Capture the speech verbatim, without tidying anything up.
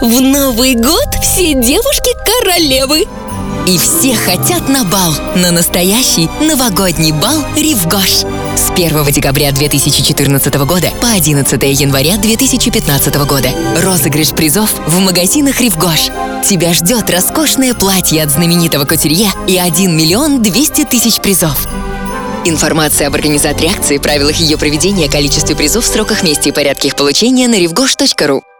В Новый год все девушки королевы. И все хотят на бал, на настоящий новогодний бал «Рив Гош». С первого декабря две тысячи четырнадцатого года по одиннадцатое января две тысячи пятнадцатого года. Розыгрыш призов в магазинах «Рив Гош». Тебя ждет роскошное платье от знаменитого кутюрье и один миллион двести тысяч призов. Информация об организаторе акции, правилах ее проведения, количестве призов, сроках, месте и порядке их получения на рив гош точка ру.